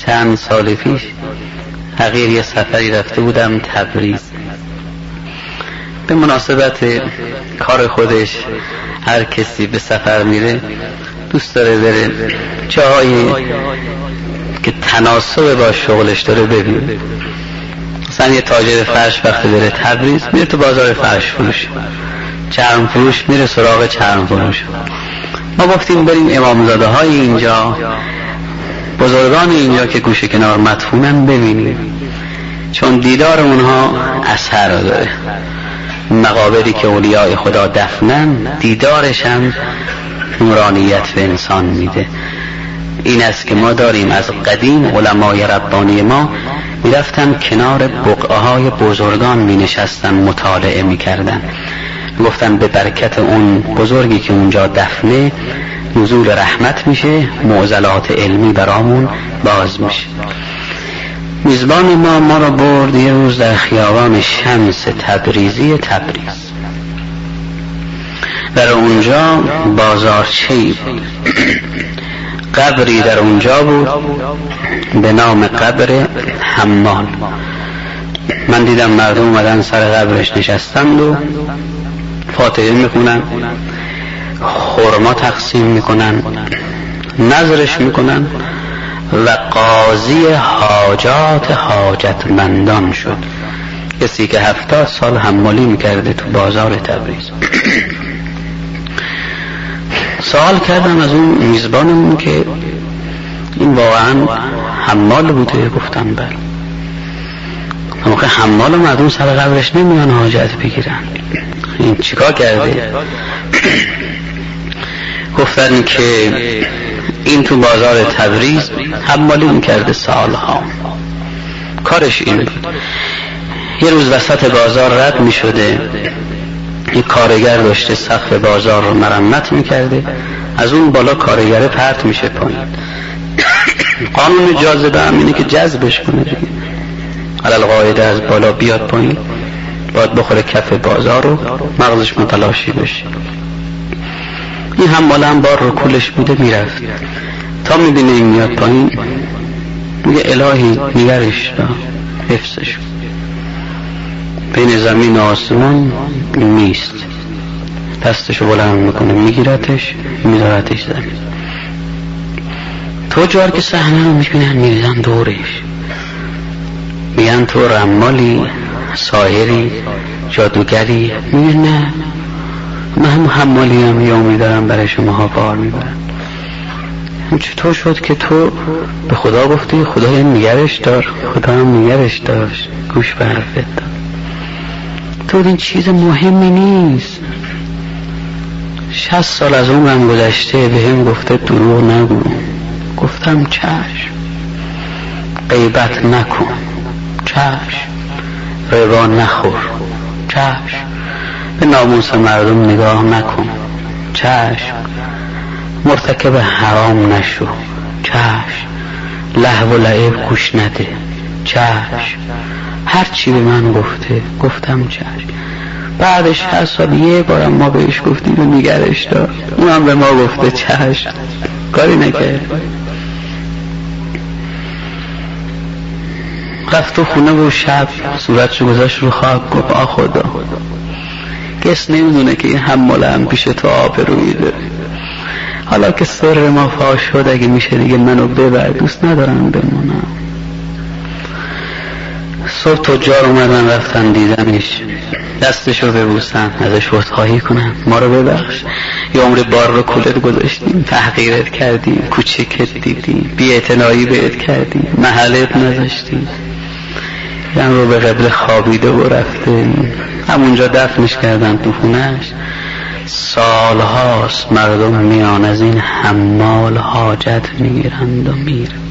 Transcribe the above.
چند سال پیش حقیر یه سفری رفته بودم تبریز. به مناسبت کار خودش هر کسی به سفر میره دوست داره بره جایی که تناسب با شغلش داره ببینه. مثلا یه تاجر فرش وقتی بره تبریز میره تو بازار فرش فروش، چرم فروش میره سراغ چرم فروش. ما گفتیم بریم امامزاده های اینجا، بزرگان اینجا که گوشه کنار مدفونن ببینیم، چون دیدار اونها اثر داره. مقابری که اولیاء خدا دفنن دیدارش هم نورانیت به انسان میده. این است که ما داریم از قدیم علمای ربانی ما میرفتن کنار بقعه های بزرگان می نشستن مطالعه می کردن، گفتن به برکت اون بزرگی که اونجا دفنه نزول رحمت میشه، معضلات علمی برامون باز میشه. میزبان ما رو برد یه روز در خیابان شمس تبریزی تبریز. در اونجا بازارچه‌ای بود، قبری در اونجا بود به نام قبر حمال. من دیدم مردم اومدن سر قبرش نشستند و فاتحه میخونن، خرما تقسیم میکنن، نظرش میکنن و قاضی حاجات حاجتمندان شد. کسی که 70 سال حمالی میکرده تو بازار تبریز. سوال کردم از اون میزبانمون که این واقعا حمال بوده؟ گفتن بله. موقع حمال و مردم سر قبرش نمیان حاجت بگیرن، این چیکار کرده؟ گفتن که این تو بازار تبریز حمالی میکرده سالها، کارش این بود. یه روز وسط بازار رد میشده، یک کارگر داشته سقف بازار رو مرمت میکرده، از اون بالا کارگره پرت میشه پایین. قانون جاذبه هم اینه که جذبش کنه دیگه، علل قاعده از بالا بیاد پایین، باید بخوره کف بازار رو مغزش متلاشی بشه. این هم بالا هم بار رو کولش بوده میرفت تا میبینه این میاد پایین، میگه الهی نگرش را حفظش، بین زمین و آسمان نیست. دستشو بلند میکنه میگیرتش میذارتش زمین. تو جار که صحنه رو میبینن میریزن دورش، میگن تو رمالی، ساحری، جادوگری؟ میگه نه، من هم حمالی هم یومی دارم برای شما ها بار میبرم. چطور شد که تو به خدا گفتی خدا نگرش دار؟ خدا هم نگرش داشت، گوش به حرفت دار. تو این چیز مهمی نیست. 60 سال از عمرم گذشته به هم گفته دروغ نگو، گفتم چشم. غیبت نکن، چشم. ربا نخور، چشم. به ناموس مردم نگاه نکن، چشم. مرتکب حرام نشو، چشم. لهو و لعب گوش نده، چشم. هر چی به من گفته گفتم چشم. بعدش 8 سال یه بارم ما بهش گفتیم و نگرش دار، اونم به ما گفته چشم، کاری نکرد. رفت تو خونه و شب صورتشو گذاشت رو خاک، گفت آ خدا، کس نمیدونه که این حماله هم پیش تو آبرویی داره. حالا که سر ما فاش شد اگه میشه دیگه منو ببر، دوست ندارم بمونم. صبح تجار اومدن رفتن دیدنش، دستشو ببوسن، ازش عذرخواهی کنن، ما رو ببخش، یه عمر بار رو کولت گذاشتیم، تحقیرت کردیم، کوچکت دیدیم، بی‌اعتنایی بهت کردیم، محلت نذاشتیم. یعنی رو به قبل خوابیده و رفته، همونجا دفنش کردن تو خونش. سالهاست مردم میان از این حمال حاجت میگیرند و میرن.